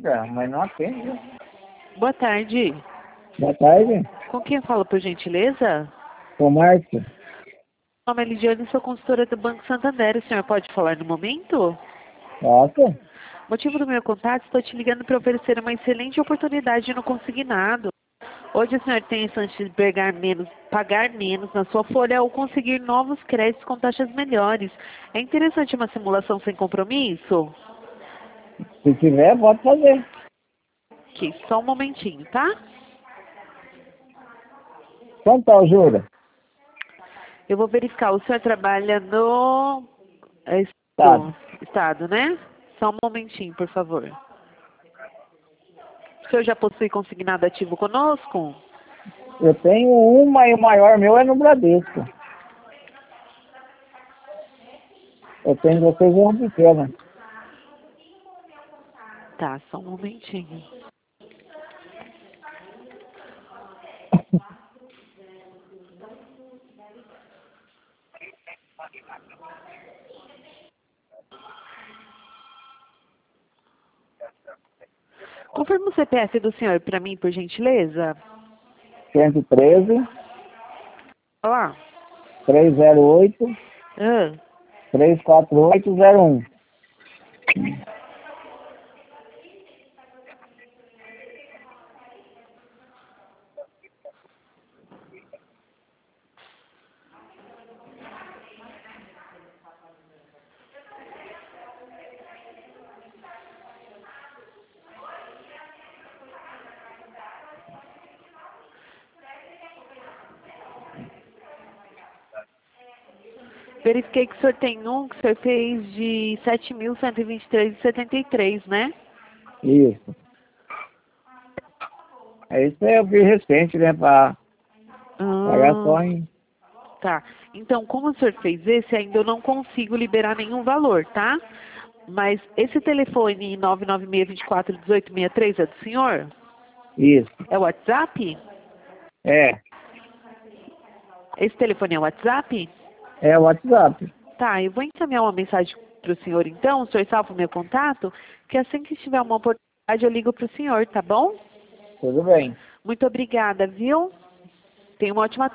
liga, mas não atende. Boa tarde. Boa tarde. Com quem eu falo, por gentileza? Ô, Márcio. Meu nome é Lidiane, sou consultora do Banco Santander. O senhor pode falar no momento? Nossa. Motivo do meu contato, estou te ligando para oferecer uma excelente oportunidade no consignado. Hoje o senhor tem a chance de pagar menos na sua folha ou conseguir novos créditos com taxas melhores. É interessante uma simulação sem compromisso? Se tiver, pode fazer. Ok, só um momentinho, tá? Quanto tá o juro? Eu vou verificar. O senhor trabalha no Tá. estado, né? Só um momentinho, por favor. O senhor já possui consignado ativo conosco? Eu tenho uma e o maior meu é no Bradesco. Eu tenho vocês uma pequena. Tá, só um momentinho. Confirma o CPF do senhor para mim, por gentileza? 113, Olha lá. 308, Ah, 34801. verifiquei que o senhor tem um que o senhor fez de 7.123,73, né? Isso. Isso é o que recente, né? Pra pagar só Ah, em... tá. Então, como o senhor fez esse, ainda eu não consigo liberar nenhum valor, tá? Mas esse telefone 996241863 é do senhor? Isso. É o WhatsApp? É. Esse telefone é o WhatsApp? É o WhatsApp. Tá, eu vou encaminhar uma mensagem para o senhor então, o senhor salva o meu contato, que assim que tiver uma oportunidade eu ligo para o senhor, tá bom? Tudo bem. Muito obrigada, viu? Tenha uma ótima